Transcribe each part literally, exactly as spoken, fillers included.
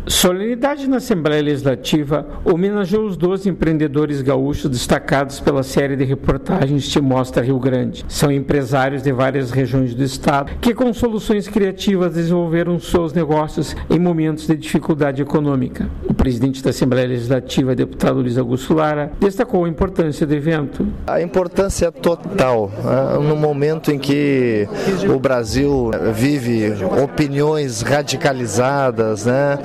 Solenidade na Assembleia Legislativa homenageou os doze empreendedores gaúchos destacados pela série de reportagens Te Mostra Rio Grande. São empresários de várias regiões do estado que, com soluções criativas, desenvolveram seus negócios em momentos de dificuldade econômica. O presidente da Assembleia Legislativa, deputado Luiz Augusto Lara, destacou a importância do evento. A importância é total, né? No momento em que o Brasil vive opiniões radicalizadas, né?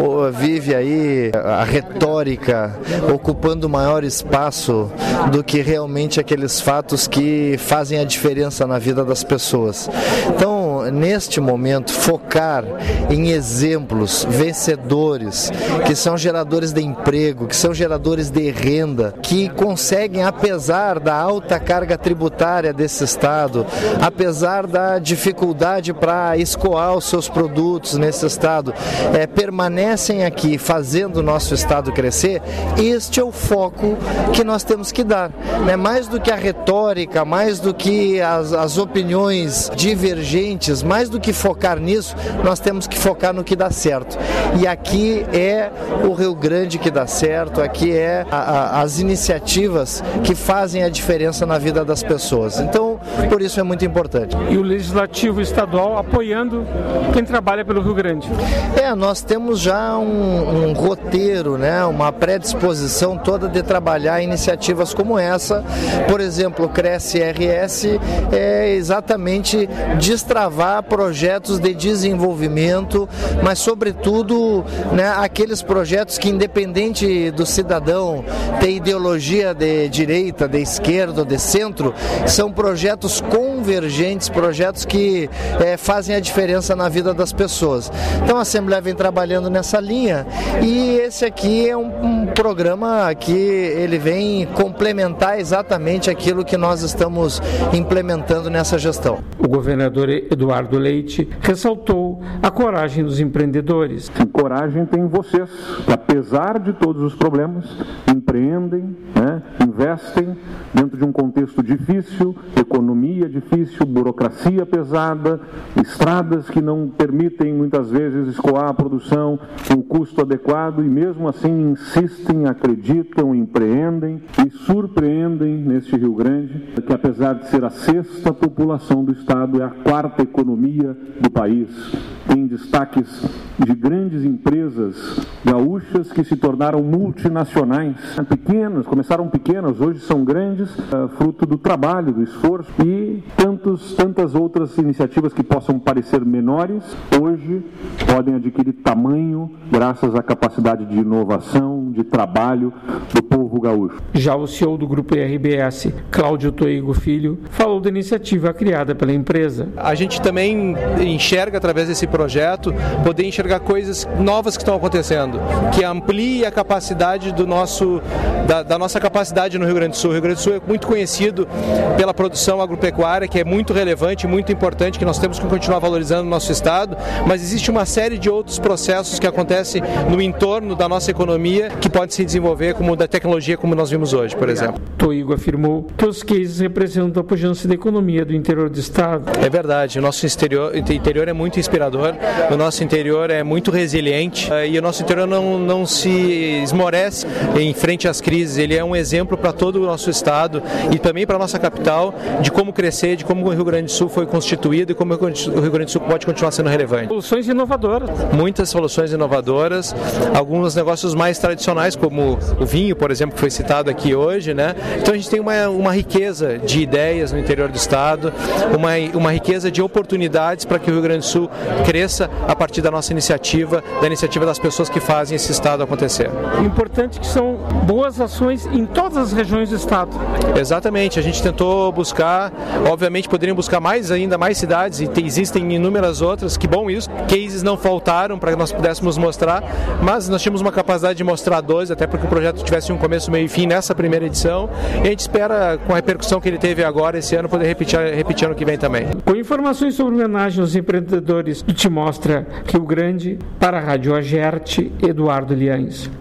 Vive aí a retórica ocupando maior espaço do que realmente aqueles fatos que fazem a diferença na vida das pessoas. Então, neste momento, focar em exemplos vencedores, que são geradores de emprego, que são geradores de renda, que conseguem, apesar da alta carga tributária desse estado, apesar da dificuldade para escoar os seus produtos nesse estado, é, permanecem aqui fazendo o nosso estado crescer. Este é o foco que nós temos que dar, né? Mais do que a retórica, mais do que as, as opiniões divergentes, mais do que focar nisso, nós temos que focar no que dá certo. E aqui é o Rio Grande que dá certo, aqui é a, a, as iniciativas que fazem a diferença na vida das pessoas. Então, por isso é muito importante. E o Legislativo Estadual apoiando quem trabalha pelo Rio Grande. É, nós temos já um, um roteiro, né, uma predisposição toda de trabalhar iniciativas como essa. Por exemplo, o Cresce R S é exatamente destravar projetos de desenvolvimento, mas sobretudo, né, aqueles projetos que, independente do cidadão ter ideologia de direita, de esquerda ou de centro, são projetos convergentes, projetos que é, fazem a diferença na vida das pessoas. Então a Assembleia vem trabalhando nessa linha e esse aqui é um, um programa que ele vem complementar exatamente aquilo que nós estamos implementando nessa gestão. O governador Eduardo Leite ressaltou a coragem dos empreendedores. Que coragem tem vocês, que apesar de todos os problemas, empreendem, né, investem dentro de um contexto difícil, economia difícil, burocracia pesada, estradas que não permitem muitas vezes escoar a produção com o custo adequado e mesmo assim insistem, acreditam, empreendem e surpreendem neste Rio Grande, que apesar de ser a sexta população do estado, é a quarta economia do país. Tem destaques de grandes empresas gaúchas que se tornaram multinacionais, pequenas, começaram pequenas, hoje são grandes, fruto do trabalho, do esforço e tantos, tantas outras iniciativas que possam parecer menores, hoje podem adquirir tamanho graças à capacidade de inovação, de trabalho do povo gaúcho. Já o C E O do Grupo I R B S, Cláudio Toigo Filho, falou da iniciativa criada pela empresa. A gente também enxerga através desse projeto, poder enxergar coisas novas que estão acontecendo, que amplie a capacidade do nosso, da, da nossa capacidade no Rio Grande do Sul. O Rio Grande do Sul é muito conhecido pela produção agropecuária, que é muito relevante, muito importante, que nós temos que continuar valorizando no nosso estado, mas existe uma série de outros processos que acontecem no entorno da nossa economia que pode se desenvolver, como da tecnologia, como nós vimos hoje, por exemplo. Toigo afirmou que os cases representam a pujança da economia do interior do estado. É verdade, o nosso interior, interior é muito inspirador, o nosso interior é muito resiliente e o nosso interior não, não se esmorece em frente às crises. Ele é um exemplo para todo o nosso estado e também para a nossa capital de como crescer, de como o Rio Grande do Sul foi constituído e como o Rio Grande do Sul pode continuar sendo relevante. Soluções inovadoras. Muitas soluções inovadoras, alguns negócios mais tradicionais, como o vinho, por exemplo, que foi citado aqui hoje, né? Então a gente tem uma, uma riqueza de ideias no interior do estado, uma, uma riqueza de oportunidades para que o Rio Grande do Sul cresça a partir da nossa iniciativa, da iniciativa das pessoas que fazem esse estado acontecer. O importante é que são boas ações em todas as regiões do estado. Exatamente, a gente tentou buscar, obviamente poderiam buscar mais ainda, mais cidades e te, existem inúmeras outras, que bom isso, cases não faltaram para que nós pudéssemos mostrar, mas nós tínhamos uma capacidade de mostrar dois, até porque o projeto tivesse um começo, meio e fim nessa primeira edição, e a gente espera, com a repercussão que ele teve agora esse ano, poder repetir, repetir ano que vem também. Com informações sobre homenagem aos empreendedores do Te Mostra Rio Grande, para a Rádio Agerte, Eduardo Liães.